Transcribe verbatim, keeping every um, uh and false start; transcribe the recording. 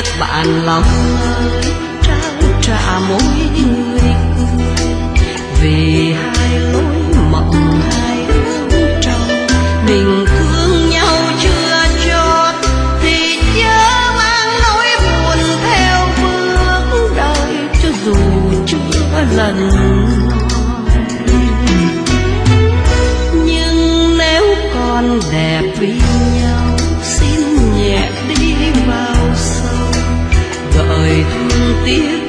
nhắc bạn lòng ơi, trao trả mỗi người vì hai lối mộng hai hướng trong. Mình thương nhau chưa chót thì chớ mang nỗi buồn theo bước đời, cho dù chưa lần nói. Nhưng nếu còn đẹp vì nhau, xin nhẹ đi vào sâu, gợi thương tiếc